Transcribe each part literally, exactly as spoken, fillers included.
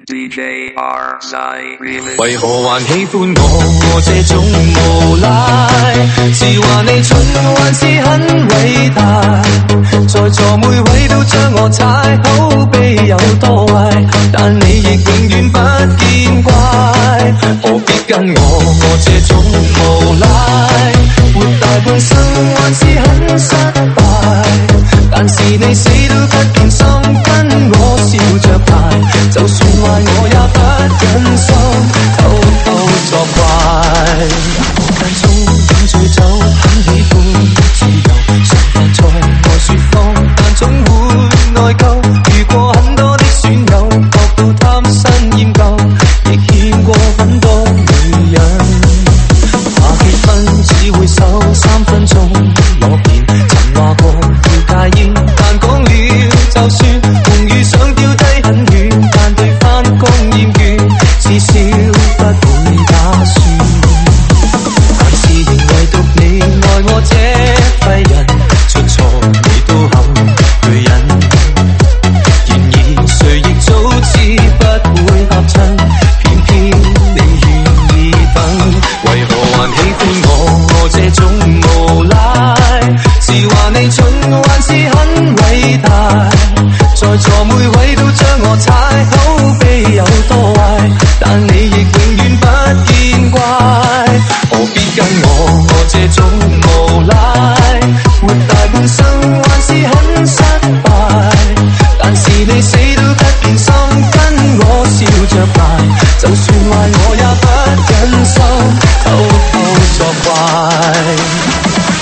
D J R Sai Remix。 为何还喜欢我这种无赖？是话你蠢还是很伟大？在座每位都将我踩，口碑有多坏，但你亦永远不见怪。何必跟我我这种无赖？活大半生还是很失败，但是你死都不变心，跟我笑着排。就算坏我也不忍心偷偷作怪。間中飲醉酒，很喜歡自由，常犯錯愛說謊，但總會內疚。遇過很多的損友，覺到貪新厭舊，亦欠過很多女人。話結婚只會守三分鐘，我便曾話過要戒煙，但講了就算，夢遇想丟低很遠，但對返工厭倦，至少不會打算。但是仍唯獨你愛我這廢人，出錯你都肯去忍。然而誰亦早知不會合襯，偏偏你願意等。為何還喜歡我我這種無賴？是話你蠢還是很偉大？在座每位都將我踩，口碑有多壞，但你亦永遠不見怪。何必跟我我這種無賴？活大半生還是很失敗，但是你死都不變心，跟我笑着排。就算壞我也不忍心偷偷作怪。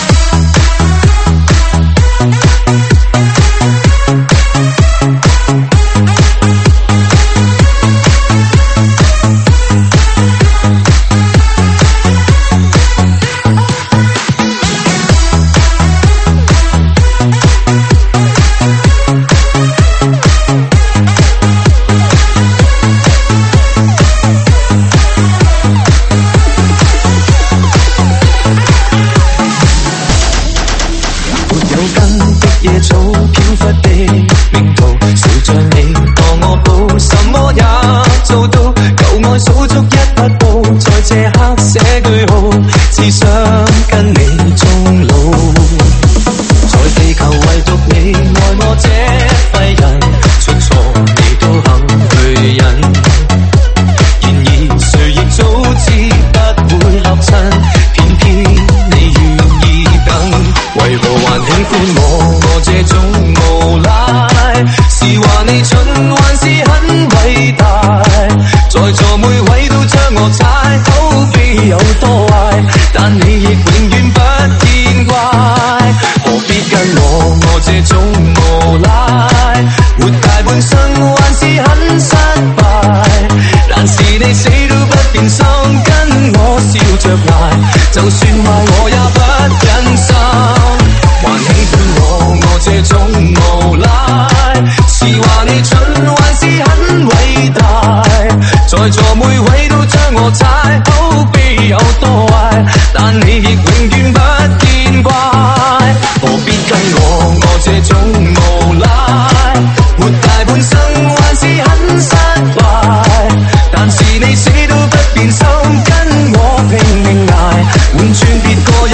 野草飄忽的命途，誰像你當我寶，什麼也做到，舊愛數足一匹布，在這刻寫句號，只想跟你終老。在地球唯獨你愛我這廢人，出錯你都肯去忍。然而誰亦早知不會合襯，偏偏你願意等。為何還喜歡我我這種無賴？是話你蠢還是很偉大？在座每位都將我踩，口碑有多壞，但你亦永遠不見怪。何必跟我我這種無賴？活大半生還是很失敗，但是你死都不變心，跟我笑着捱。就算壞我也不忍心。還喜歡我我這種無賴？是話你蠢還是很偉大？在座每位都將我踩，口碑有多壞，但你亦永遠不見怪。何必跟我我這種無賴？活大半生還是很失敗，但是你死都不變心，跟我拼命捱，換轉別個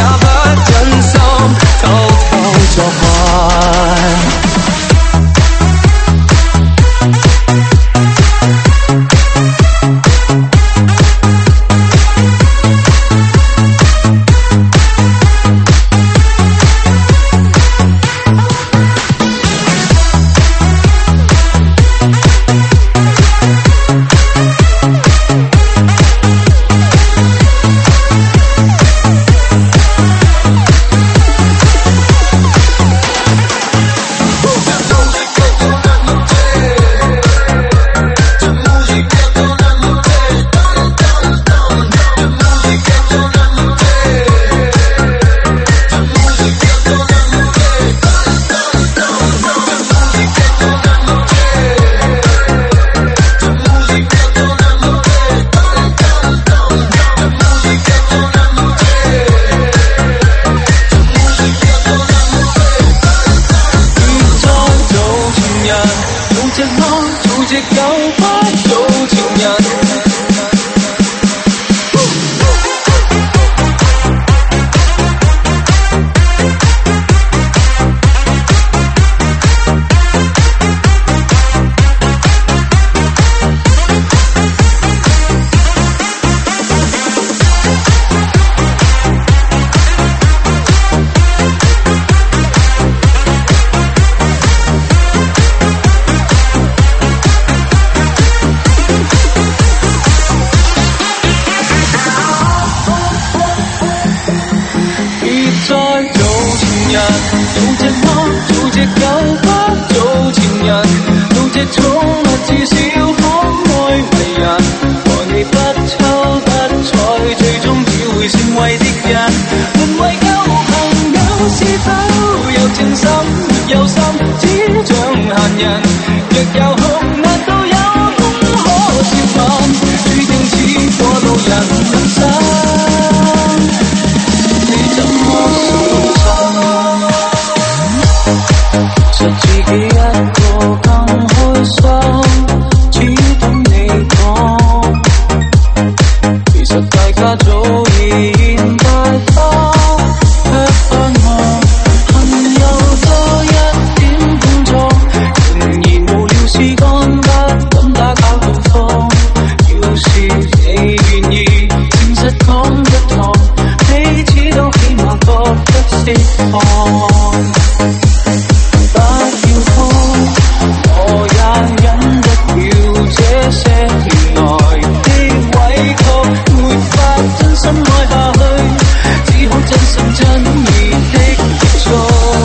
些年來的委屈，沒法真心愛下去，只好真心真意的結束。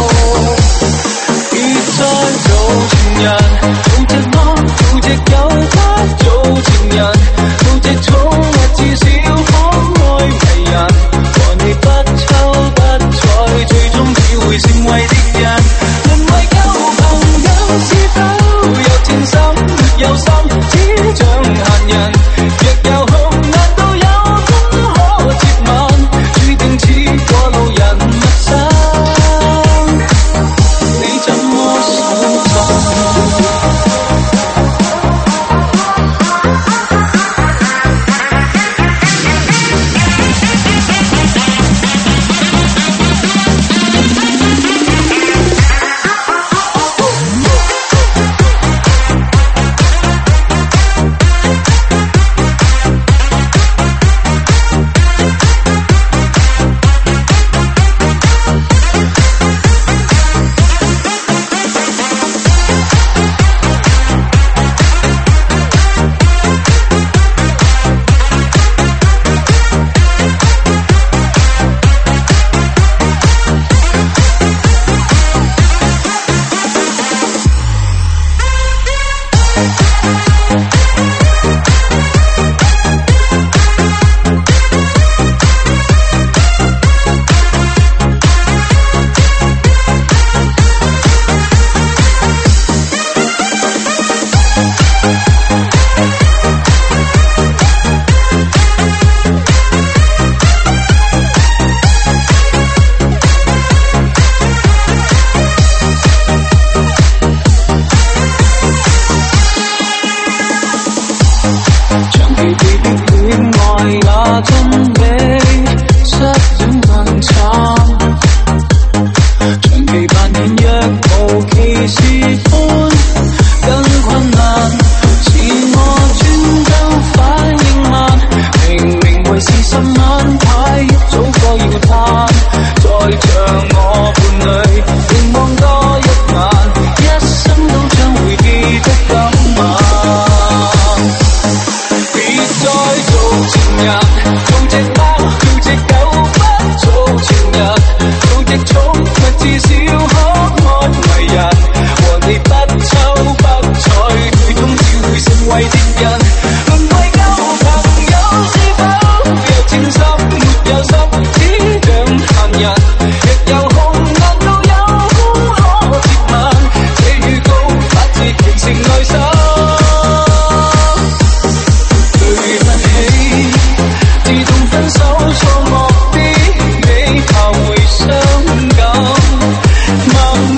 別再做情人，做隻貓，做隻狗，不做情人，做隻寵物，至少可愛迷人。和你不瞅不睬，最終只會成為敵人。淪為舊朋友，是否有情深沒有心，只像閒人。若有空，難道有空可接吻？注定似過路人陌生，你怎麼守陣？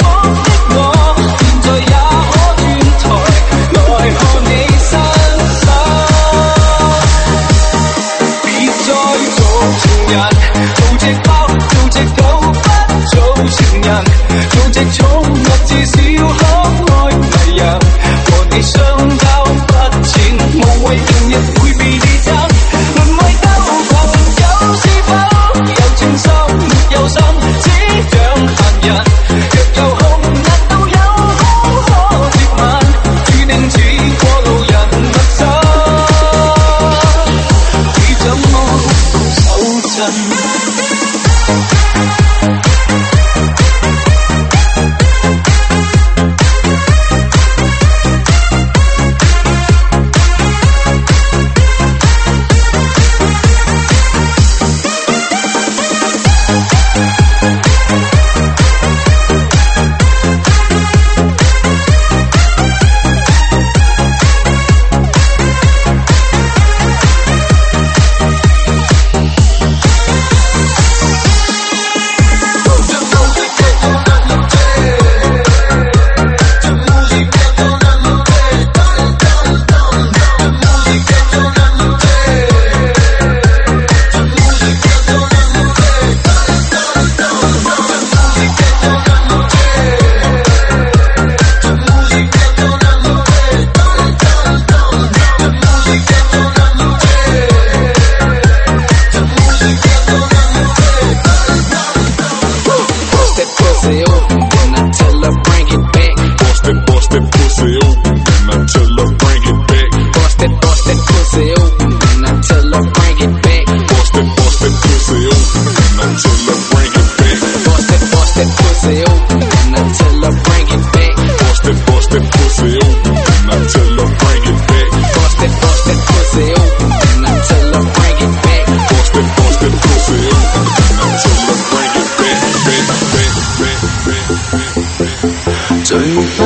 來看你身世。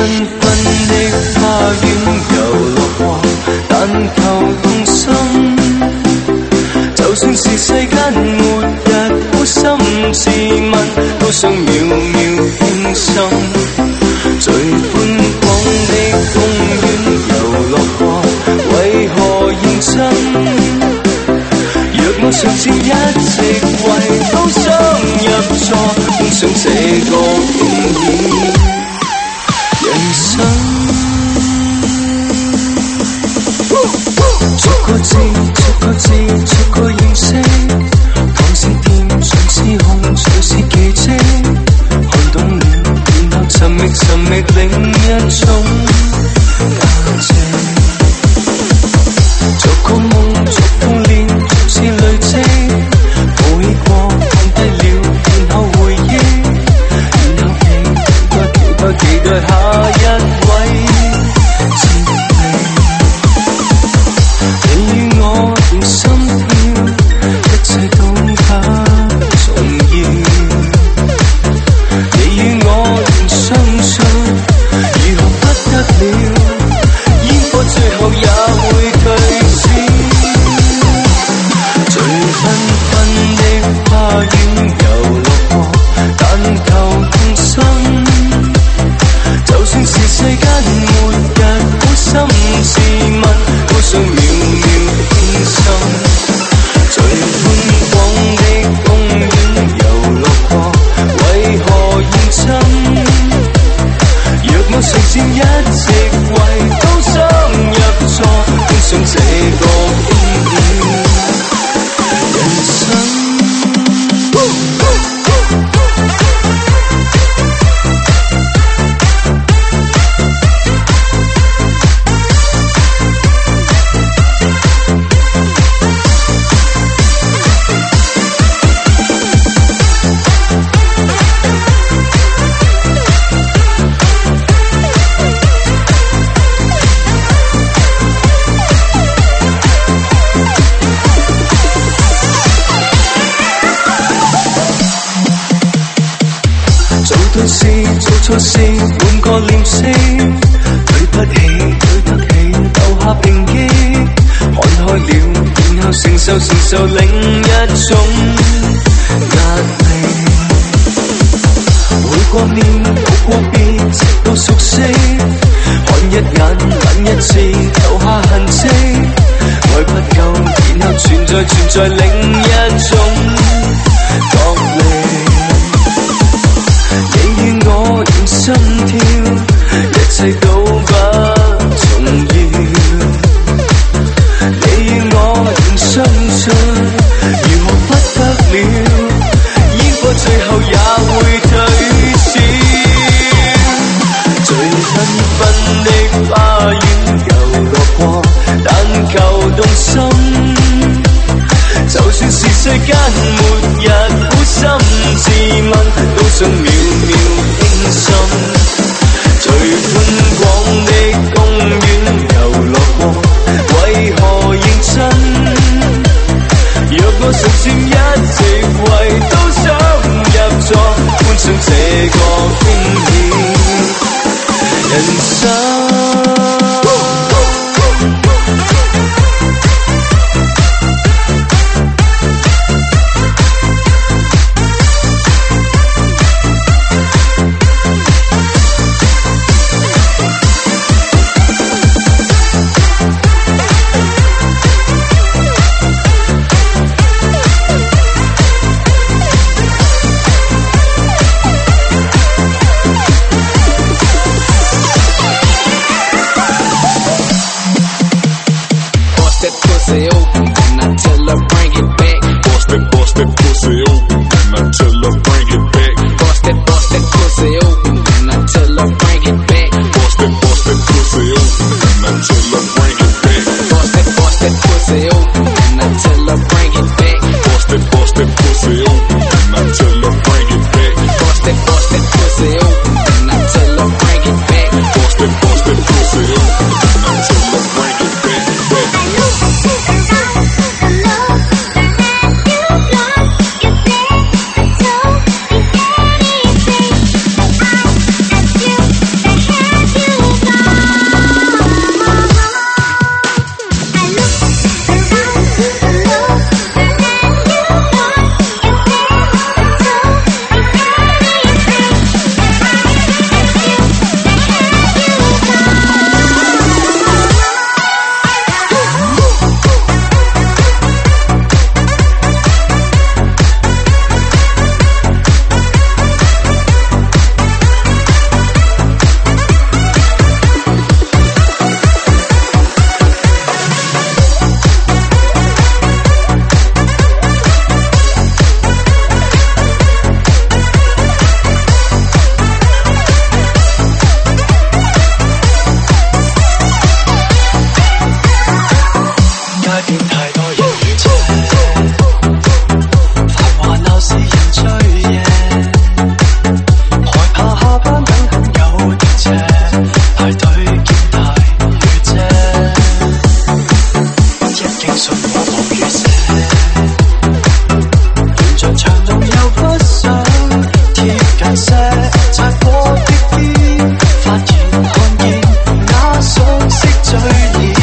繽紛的花園遊樂過，但求動心。就算是世間末日，好心自問，都想秒秒輕心。最寬廣的公園遊樂過，為何認真？若我上次一直為都想入座，觀賞這個經驗人生。逐個字，逐個字，逐個認識，講聲甜，嘗試紅，才是奇蹟。看懂了，然後尋覓尋覓另一種價值。逐個夢，逐個練，逐次累積，抱起過，放低了，然後回憶，然後期待期待期待下一位接力。你與我連心跳，一切都不重要。你與我連相信，如何不得了？煙火最後也會退燒。最繽紛的花園遊樂過，但求動心。就算是世間末日，好心自問，都想秒秒輕心。最寬廣的公園遊樂過，為何認真？若我上次一直為都想入座，觀賞這個經驗人生。做對事做錯事換個臉色，對不起對得起留下抨擊，看開了然後承受承受另一種壓力。會過面到過別直到熟悉，看一眼吻一次留下痕跡，愛不夠然後存在存在另一種角力。你與我連心跳，一切都不重要。你與我連相信，如何不得了？煙火最後也會退燒。最繽紛的花園遊樂過，但求動心。就算是世間末日，好心自問，都想秒秒輕心。最寬廣的公園遊樂過，為何認真？若我上次一直為都想入座，觀賞這個經驗人生。 I know, I know, I know, I know, I know, I know, I know, 邊太多人與車，繁華鬧市人追夜，害怕下班等很久的車，排隊見大雨遮，一經信我落雨瀉，沿着長路又不想貼近些，擦過的邊發現看見那熟悉嘴臉。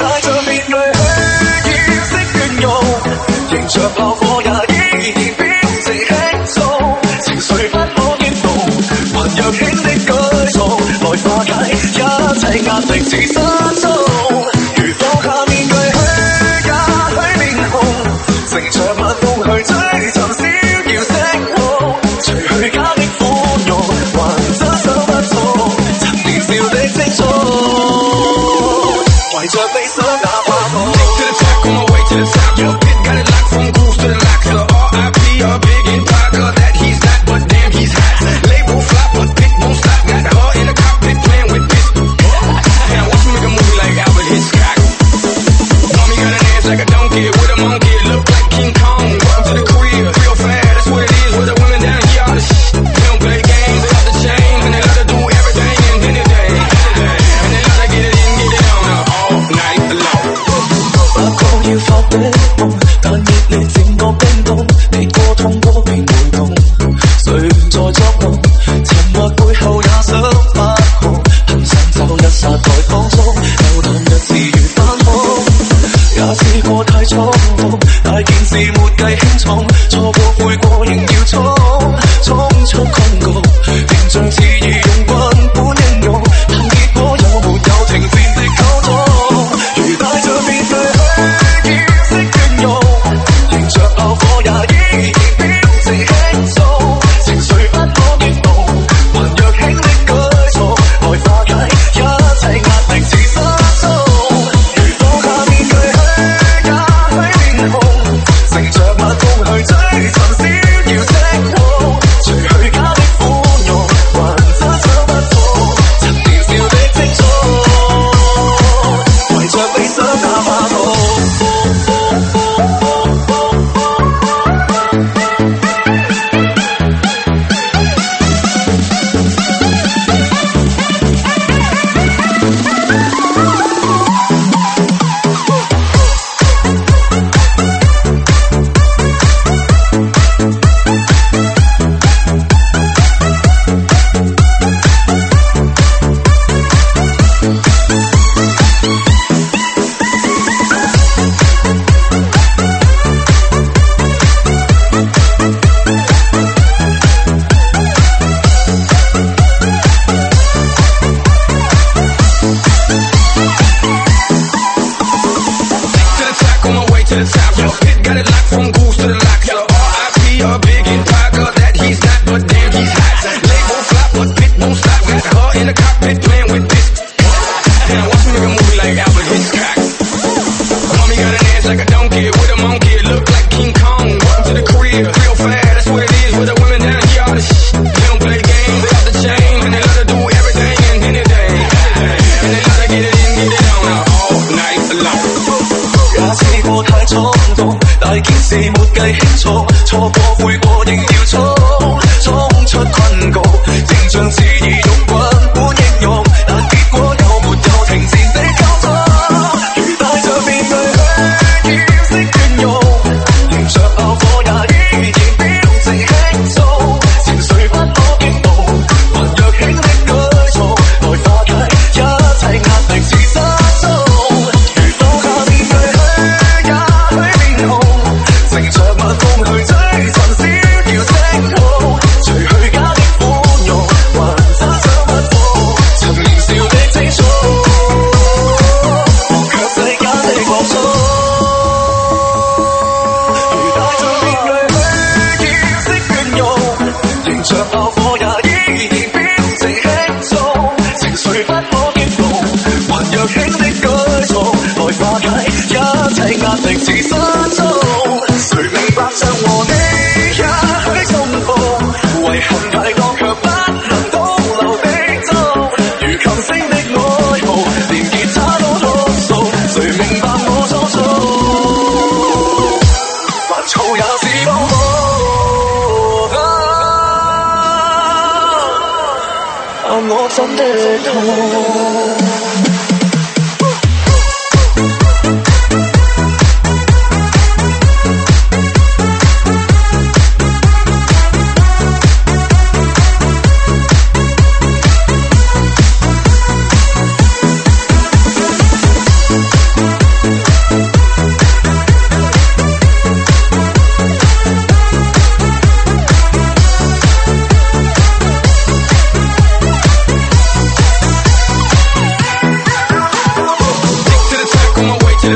戴着面具去掩飾倦容，迎着炮火也依然表情輕鬆，情緒不可言動，還若輕的舉動來化解一切壓力似失蹤。如放下面具虛假許面紅，乘着晚風去追尋逍遙星空，除去假的寬容，還真手不痛，曾年少的青春，為着理想哪怕痛。 To the top, on my way to the top. Your pit got it locked from grooves to the locks. So R I P a big empire that he's not, but damn he's hot. Label flop, but pit won't stop. Got her in the cockpit playing with pistol. Now watch me make a movie like Albert Hitchcock. Mommy got an ass like a donkey with a monkey, look like King Kong. Welcome to the crib, real fast. That's what it is. With the women down here, all the shit. They don't play games, they off the chain, and they love to do everything and anything, and they love to get it in, get it on all night long. 不過要發的夢，但熱烈整個冰凍，你過痛過便回動，誰在作夢？沉默背後也想發狂，很想走一剎來放鬆，流淌日子如翻空，也試過太衝動，大件事沒計輕重，錯過悔過仍要衝，衝出困局，形象似義勇軍般英勇，但結果有沒有停戰的溝通？如戴着面具去掩飾倦容，迎着炮火也依然表情輕鬆，情緒不可言動，還若輕的舉動來化解一切壓力似失蹤。如放下面具虛假許面紅，乘着晚風去追尋逍遙星空，除去假的寬容，還真想不痛，曾年少的青春，為着理想哪怕痛。 To the top, your pit got it locked from grooves to the locks. So R I P a big empire that he's not, but damn he's hot. Label flop, but pit won't stop. Got her in the cockpit playing with pistol. Now watch me make a movie like Albert Hitchcock. Mommy got an ass like a donkey with a monkey, look like King Kong. Welcome to the crib, real fast. That's what it is. With the women down here, all the shit. They don't play games, they off the chain, and they love to do everything and anything, and they love to get it in, get it on all night long. 也試過太衝動，大件事沒計輕重，錯過悔過仍要衝，衝出困局，形象似義勇軍般英勇，但結果有沒有停戰的溝通？如戴着面具去掩飾倦容，迎着炮火也依然表情輕鬆，情緒不可言動，還若輕的舉動來化解一切壓力似失蹤。如放下面具乘着晚風去追尋逍遙星空，除去假的寬容，還真想不痛，曾年少的青春，忘卻世間的惡衝。如戴着面具去掩飾倦容，迎着炮火也依然表情輕鬆，情緒不可言動，還若輕的舉動來化解一切壓力似失蹤。誰明白像和你一起重逢，遺憾太多卻不能倒流的痛，如琴聲的哀嚎，連吉他都痛訴，誰明白我初衷？煩躁也是幫我，但我真的痛。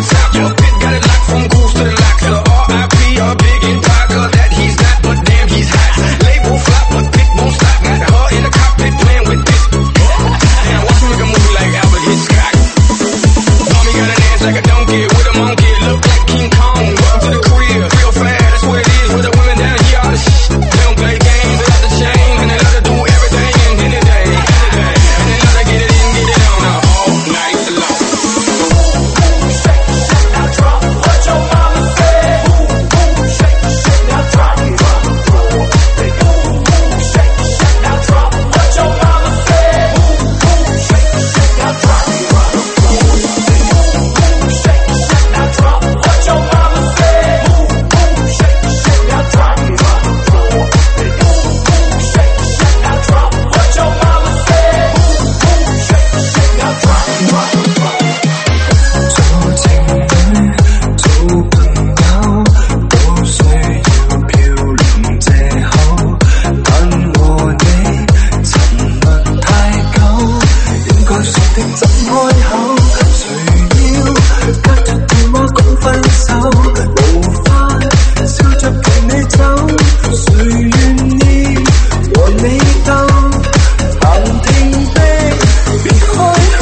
south. Your pit got it locked from goose to the lock. The R I P, a big empire that he's not, but damn he's hot. Label flop, but pick won't stop. Got her in the cockpit playing with this. Now watch me make a movie like Albert Hitchcock. Mommy got an ass like a donkey with a monkey. Look like King Kong. Welcome to the crib, real fast. That's where it is with the women down here. All the shit. They don't play games, they love the chain, and they love to do everything in any day, any day. And they love to get it in, get it on all night long. Shake, shake, now drop what your mama said. Shake, shake, now drop it on the floor. Shake, shake, now drop what your mama said. Shake, shake, now drop it on the floor. Shake, shake, now drop what your mama said. Shake, shake, now drop it on the floor. Shake, shake, now drop what your mama said. Shake, shake, now drop it on the floor. 做情侶做朋友都需要漂亮藉口，但和你沉默太久，應該說的怎開口？誰要隔着電話講分手？無法笑着陪你走，誰願意和你鬥？難聽的別開口。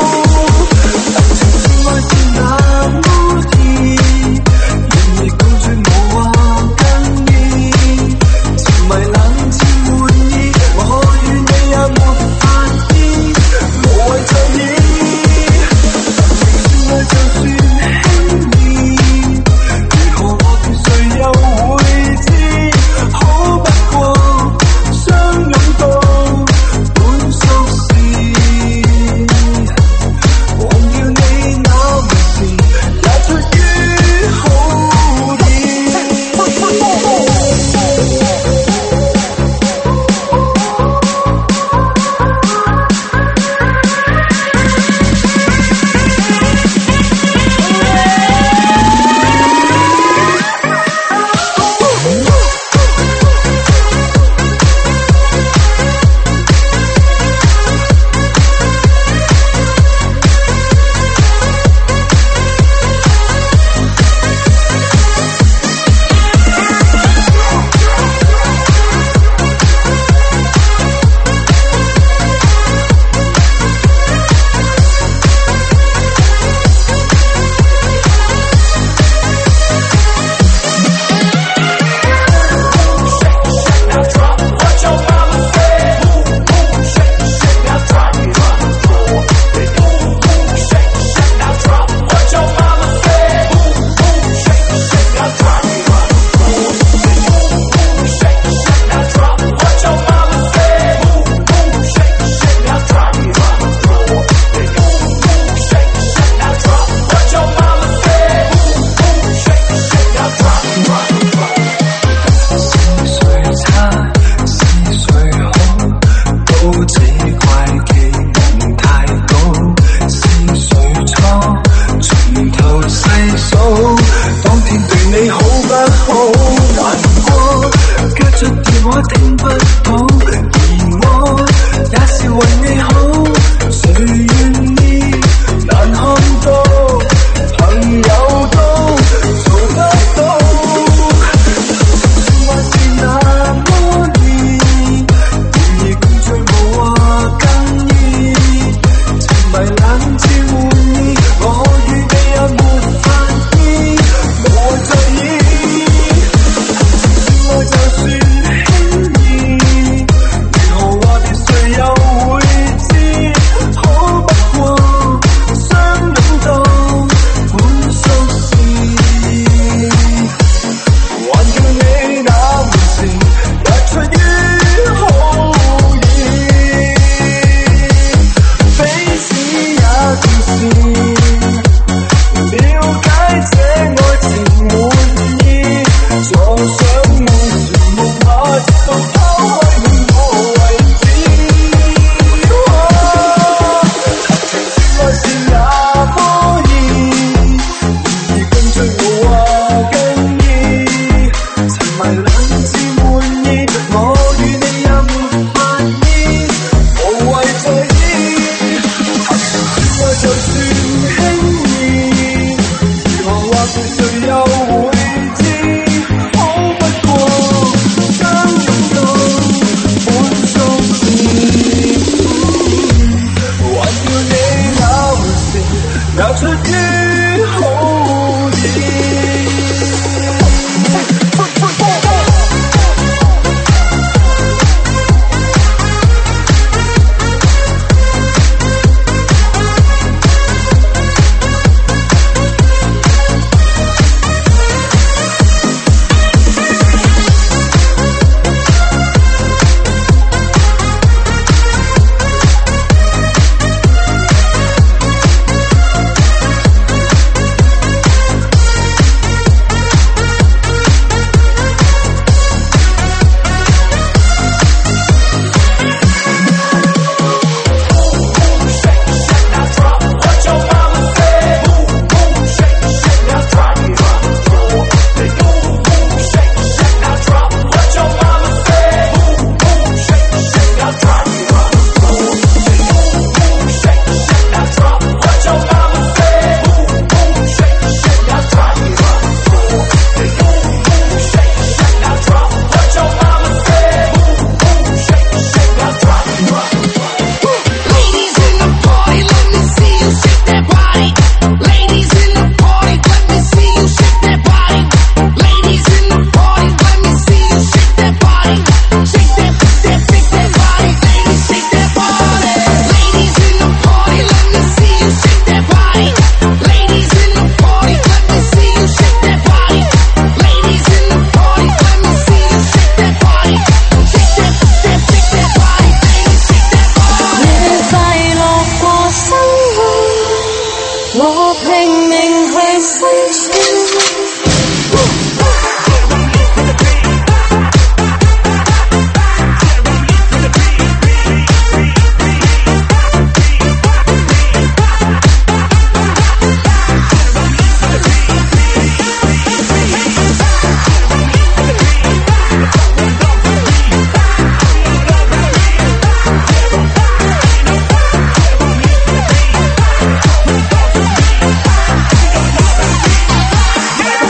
愛是那麼易，然而共聚無話更易，沉迷冷戰玩意，我與你也沒法醫，無謂在意。愛就算輕易，如何獲得誰又會知？好不過相擁到本屬是。忘掉你那回事，也出於好意。 Yeah.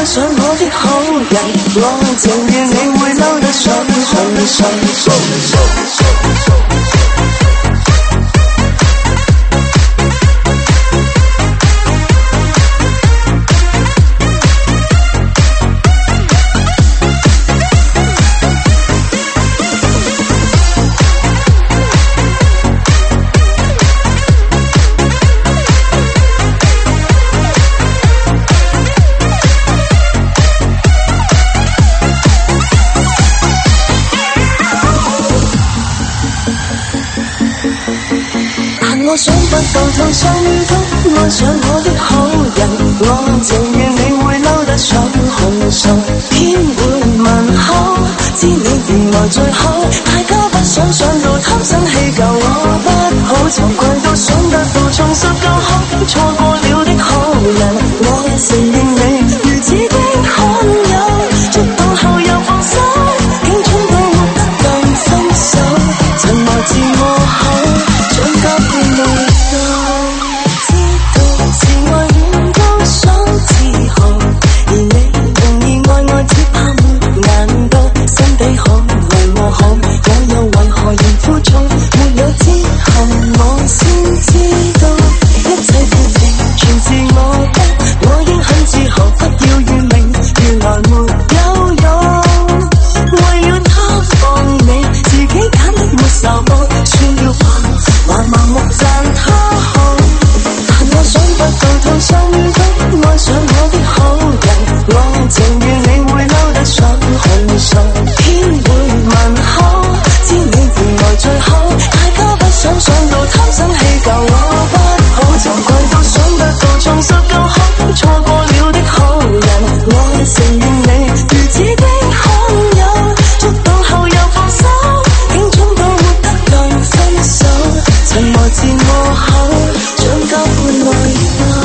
想我的好人，我情願你會嬲得上紅唇。我想不到痛心的愛上我的好人，我情願你會嬲得上紅唇，偏會問候，知你原來最好，大家不想想到貪生氣舊我不好，慚愧到想得到重拾舊好，錯過了的好人，我承認你如此的罕有，觸動後又放手，竟衝到活得更分手，沉默自我口。長甲會累到，知道是愛戀都想自豪，而你容易愛我只怕沒眼到，心地好為我好，我又為何仍枯燥？沒有之後我先知道，一切決定全是我的，我應很自豪，不要怨命，原來沒有用，為了他放你，自己揀的沒受報，算了吧。還盲目讚他好，但我想不到痛心的愛上我的好人，我情願你會嬲得上紅唇，偏會問候，知你原來最好，大家不想想到貪生氣舊我不好，慚愧到想得到重拾舊好，錯過了的好人，我承認你如此的罕有，觸動後又放手，竟衝到活得更分手。沉默自我口，長甲會累到。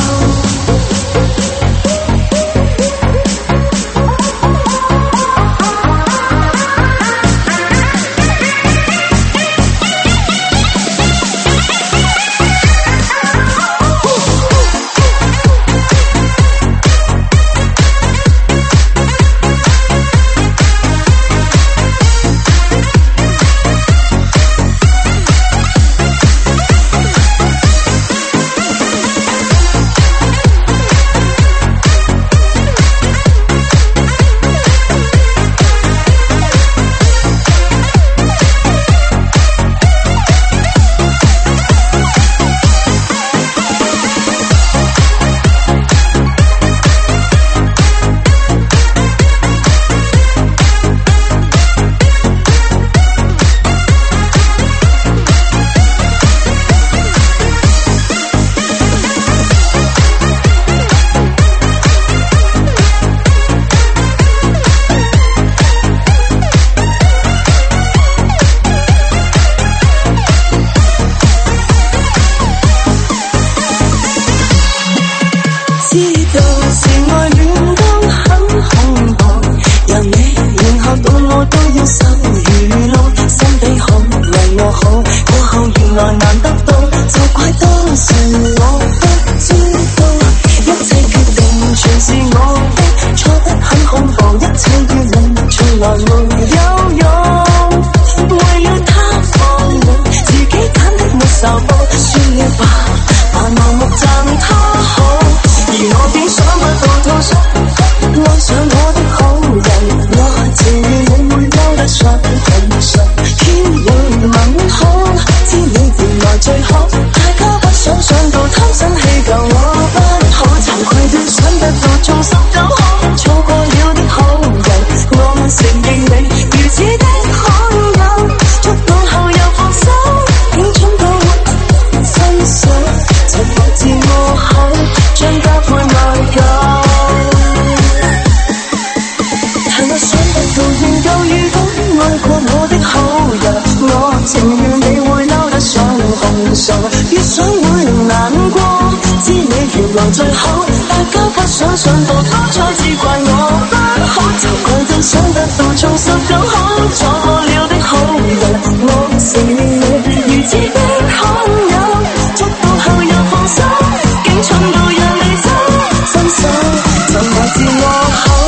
越想會難過，知你原來最好，大家不想想到當初只怪我不好，慚愧到想得到重拾更好，錯過了的好人，我承認你如此的罕有，觸到後又放手，竟蠢到讓你走，分手就來自我口。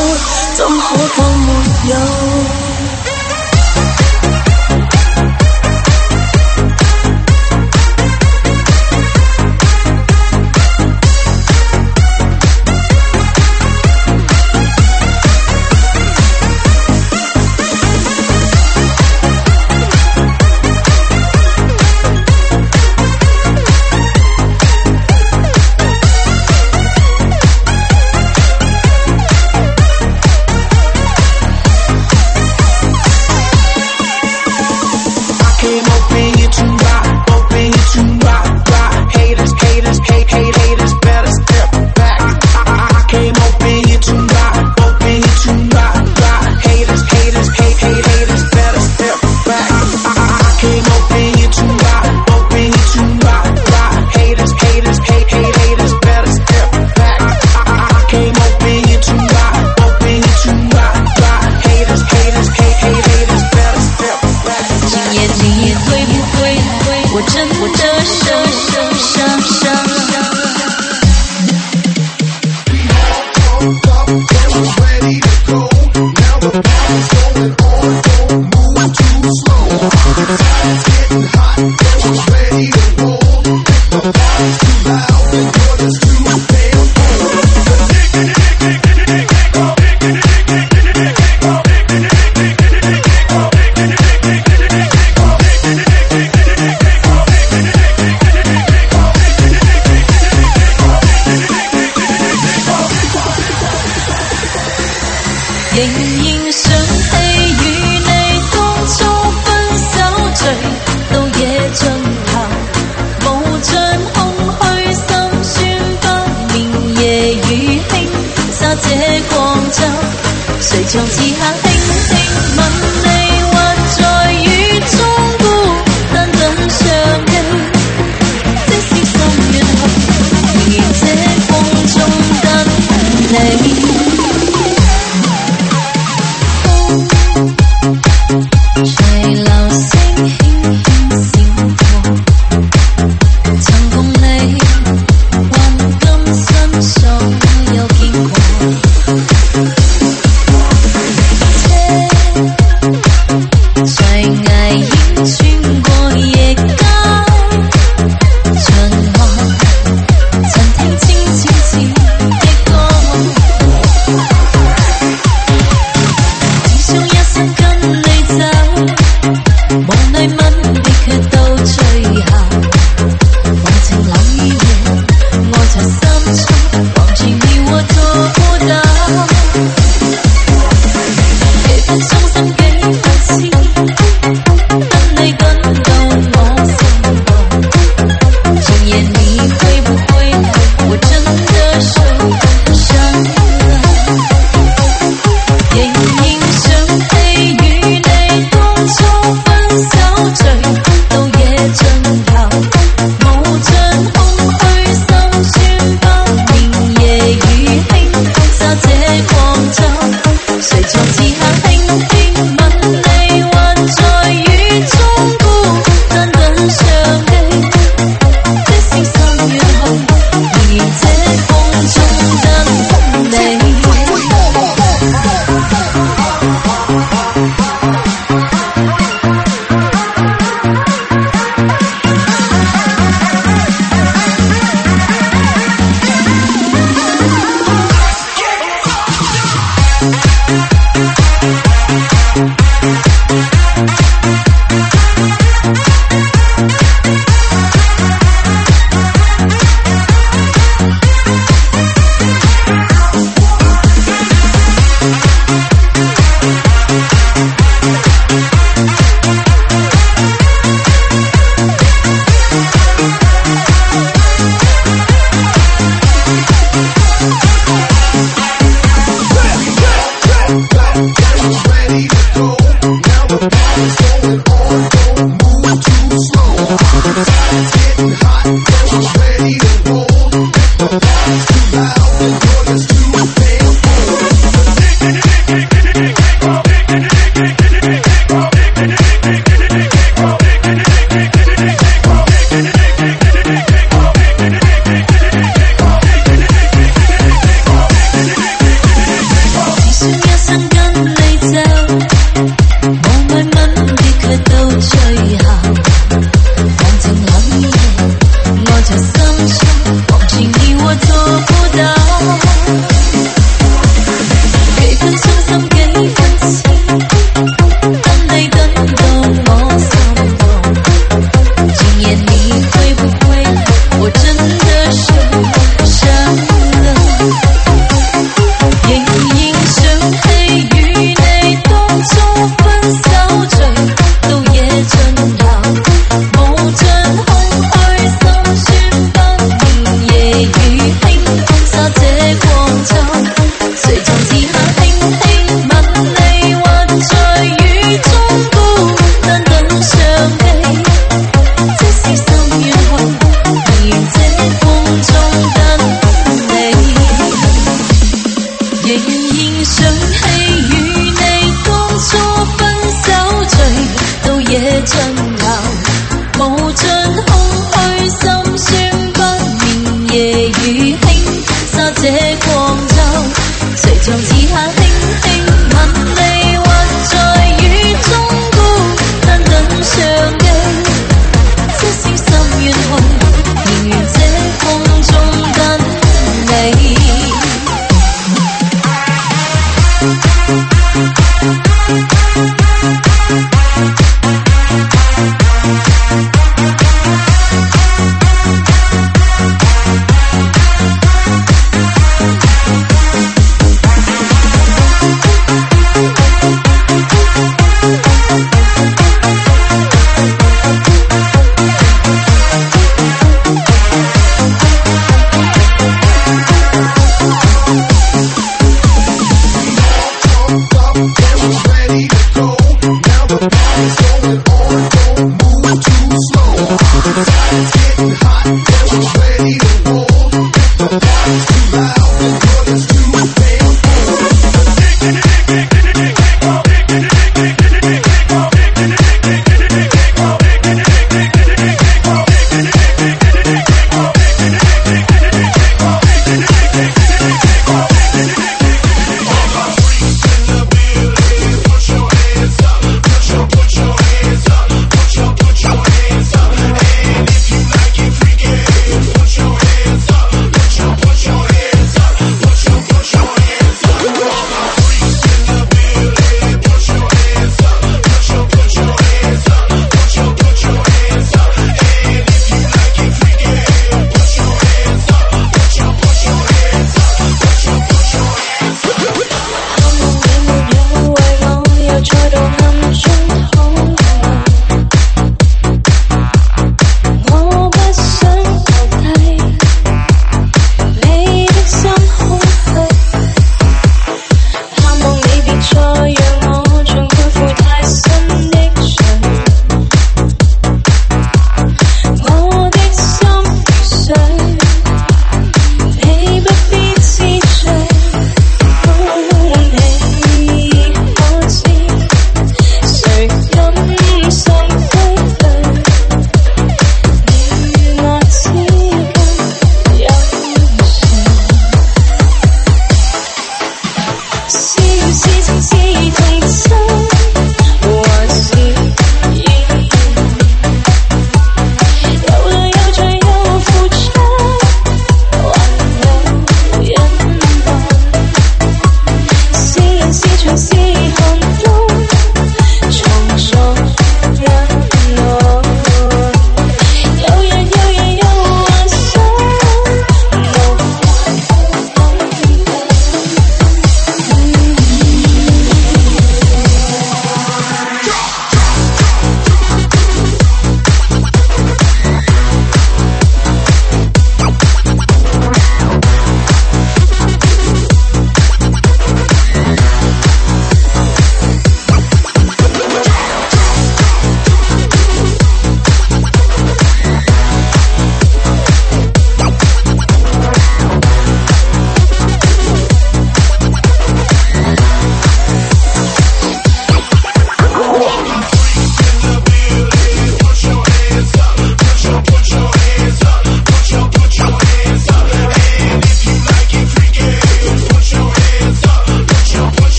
仍然想起與你當初分手聚。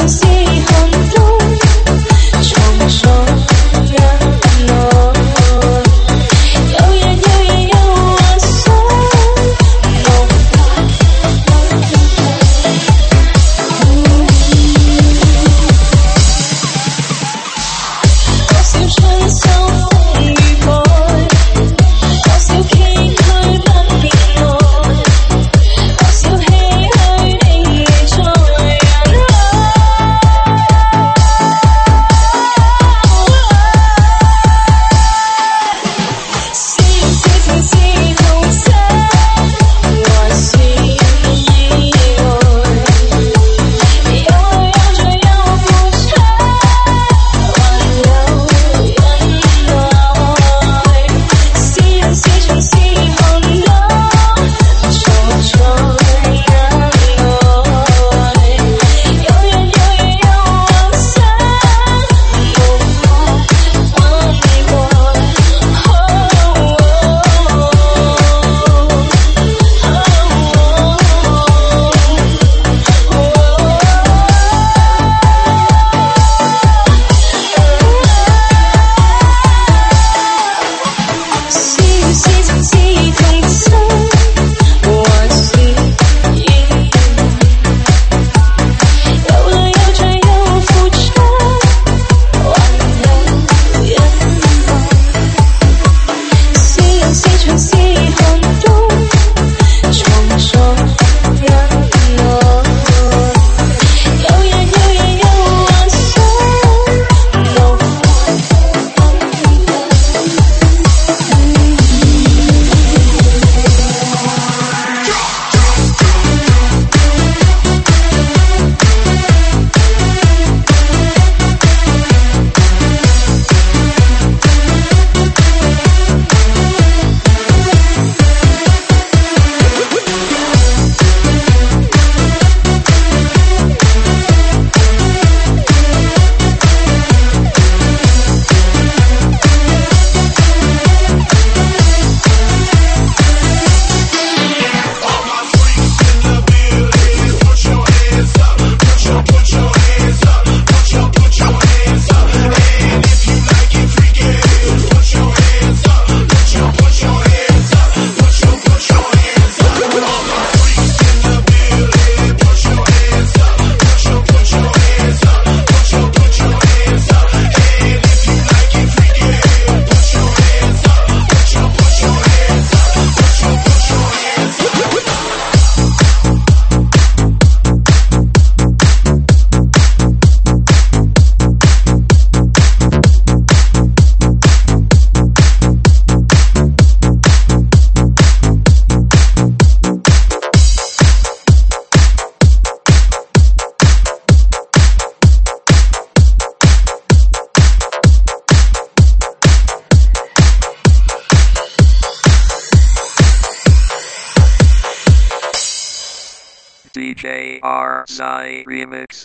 D J R Zai Remix.